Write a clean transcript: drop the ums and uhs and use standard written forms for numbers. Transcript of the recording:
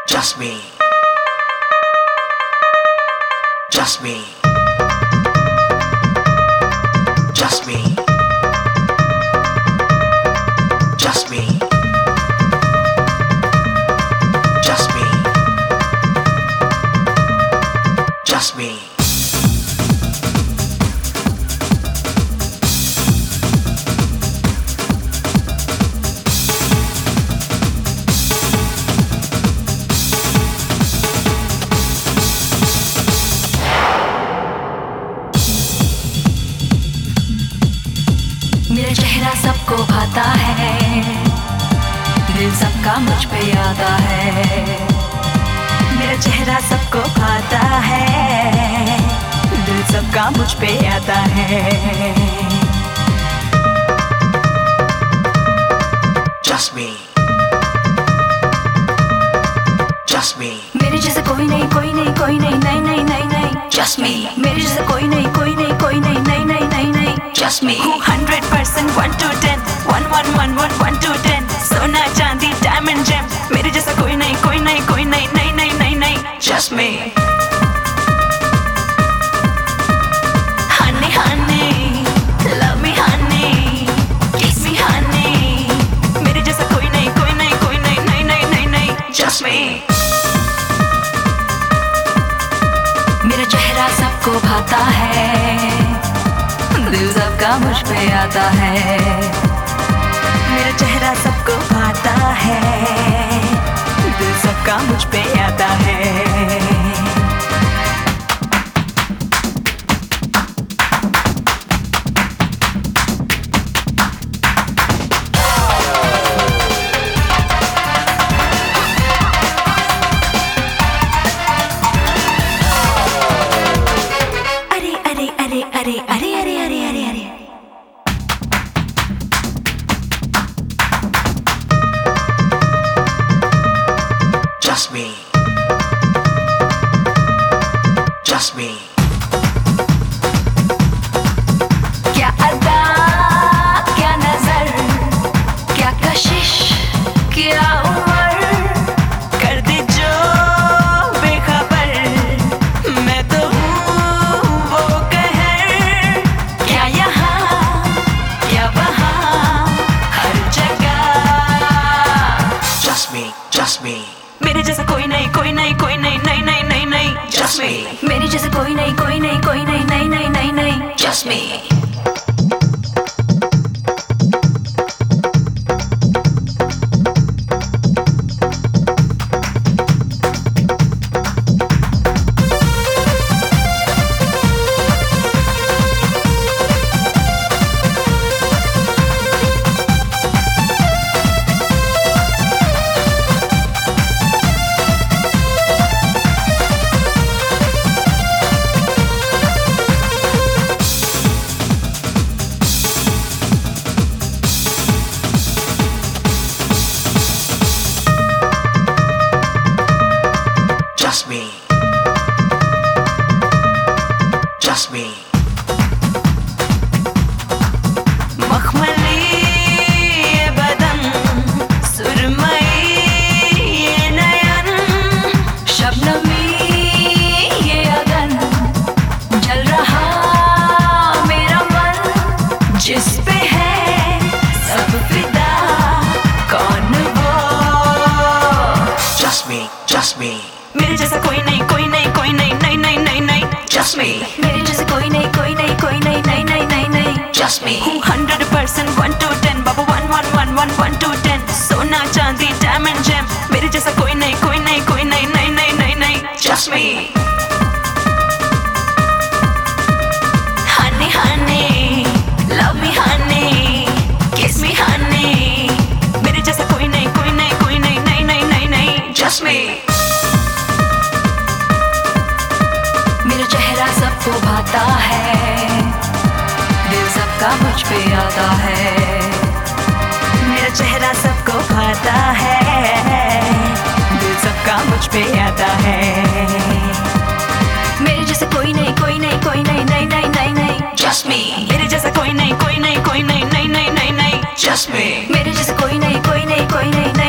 Just me. Just me. Just me. Just me. Just me. Just me. मेरा चेहरा सबको भाता है, दिल सबका मुझ पे आता है। मेरा चेहरा सबको भाता है, दिल सबका मुझ पे आता है। Just me. Just me. मेरे जैसा कोई नहीं, कोई नहीं, कोई नहीं, नहीं नहीं नहीं नहीं। Just me. मेरे जैसा कोई नहीं, कोई नहीं, कोई नहीं, नहीं नहीं नहीं नहीं। Just me. 100% 1 to 10, 1 1 1 1 1 to 10। सोना चांदी डायमंड जेम, मेरे जैसा कोई नहीं, कोई नहीं, कोई नहीं, नहीं नहीं नहीं नहीं। Just me. Honey honey, love me honey, kiss me honey। मेरे जैसा कोई नहीं, कोई नहीं, कोई नहीं, नहीं नहीं नहीं नहीं। Just me. मेरा चेहरा सबको भाता है, दिल सबका मुझ पे आता है। मेरा चेहरा सबको भाता है, दिल सबका मुझ पे आता है। अरे अरे अरे अरे अरे अरे अरे अरे अरे Just me. Just me. क्या अदा, क्या नजर, क्या कशिश, क्या उम्र, कर दे जो बेखबर। मैं तो हूँ वो कहर, क्या यहाँ, क्या वहाँ, हर जगह। Just me. Just me. मेरे जैसा कोई नहीं, कोई नहीं, कोई नहीं, नहीं नहीं नहीं नहीं। Just me. मेरे जैसा कोई नहीं, कोई नहीं, कोई नहीं, नहीं नहीं नहीं नहीं। Just me. Just me. Just me. मखमली ये बदन, सुरमई ये नयन, शबनमी ये अगन, जल रहा मेरा मन, जिस पे है सब फिदा, कौन वो। Just me. Just me. मेरे जैसा कोई नहीं, कोई नहीं, कोई नहीं, नहीं नहीं नहीं नहीं। Just me. मेरे जैसा कोई नहीं, कोई नहीं, कोई नहीं, नहीं नहीं नहीं नहीं। Just me. 100% 1 to 10, Babu 1 1 1 1 1 to 10। सोना चांदी डायमंड जेम, मेरे जैसा कोई नहीं, कोई नहीं, कोई नहीं, नहीं नहीं नहीं नहीं। Just me. Honey honey, love me honey, kiss me honey। मेरे जैसा कोई नहीं, कोई नहीं, कोई नहीं, नहीं नहीं नहीं नहीं। Just me. मेरा चेहरा सबको भाता है, दिल सबका मुझ पे आता है। मेरा चेहरा सबको भाता है, दिल सबका मुझ पे आता है। मेरे जैसा कोई नहीं, कोई नहीं, कोई नहीं, नहीं नहीं नहीं नहीं। Just me. मेरे जैसा कोई नहीं, कोई नहीं, कोई नहीं, नहीं नहीं नहीं नहीं। Just me. मेरे जैसा कोई नहीं, कोई नहीं, कोई नहीं, नहीं